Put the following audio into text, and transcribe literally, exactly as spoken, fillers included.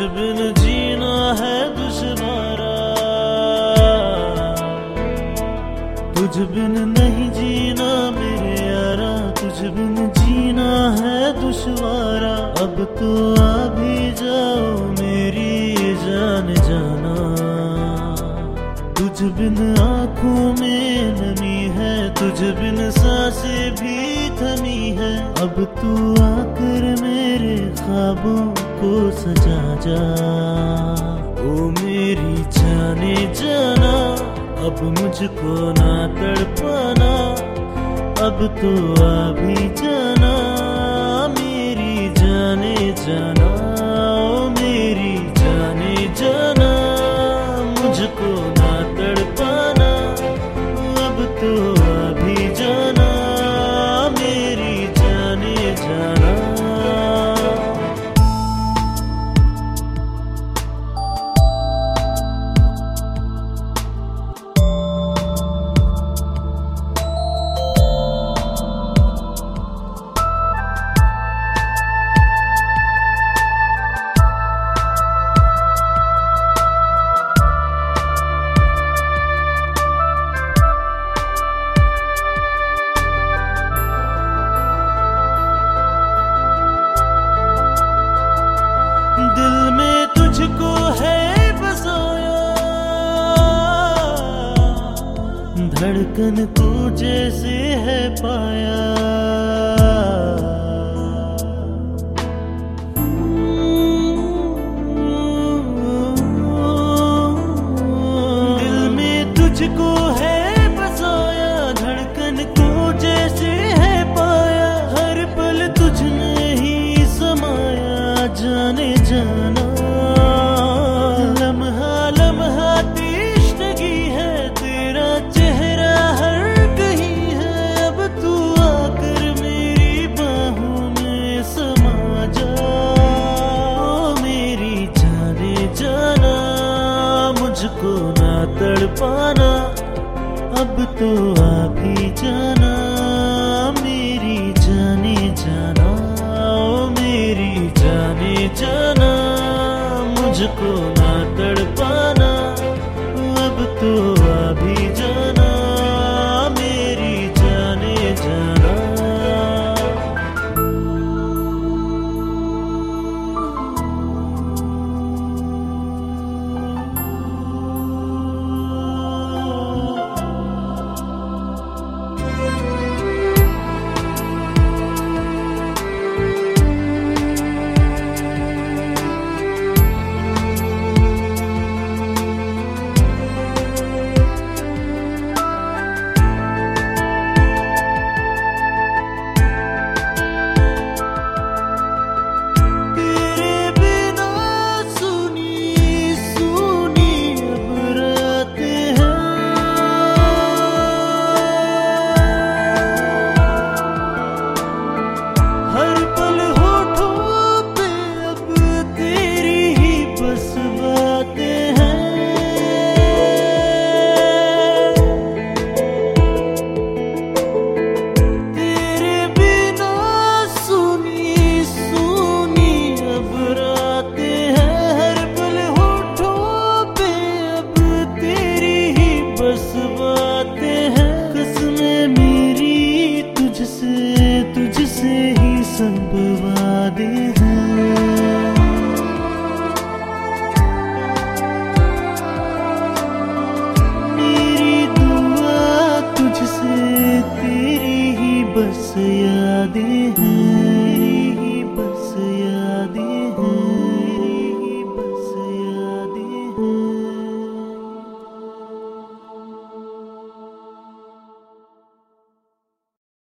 बिन जीना है दुश्वारा, तुझ बिन नहीं जीना मेरे यारा, तुझ बिन जीना है दुश्वारा। अब तो आ भी जाओ मेरी जान जाना, तुझ बिन आँखों में नमी है, तुझ बिन सांसें भी थमी है। अब तू आकर मेरे ख्वाबों को सजा जा, ओ मेरी जाने जाना, अब मुझको ना तड़पाना। अब तो आ भी जाना मेरी जाने जाना, ओ मेरी जाने जाना, मुझको ना तड़पाना। अब तो आ भी जाना मेरी जाने जाना। दिल में तुझको है बसाया, धड़कन तू जैसे है पाया। दिल में तुझको है बसाया, धड़कन को जैसे है पाया। हर पल तुझ में ही समाया जाने जाना, लम्हा लम्हा तीश्नगी है, तेरा चेहरा हर कहीं है। अब तू आकर मेरी बाहों में समा जा, ओ मेरी जाने जाना, मुझको ना तड़पाना। अब तो आ भी जाना मेरी जाने जाना, ओ मेरी जाने जाना, मुझको ना तड़पाना। अब तो आ भी जाना मेरी जाने जाना। तुझसे ही सब वादे हैं, मेरी दुआ तुझसे तेरी ही बस यादें हैं।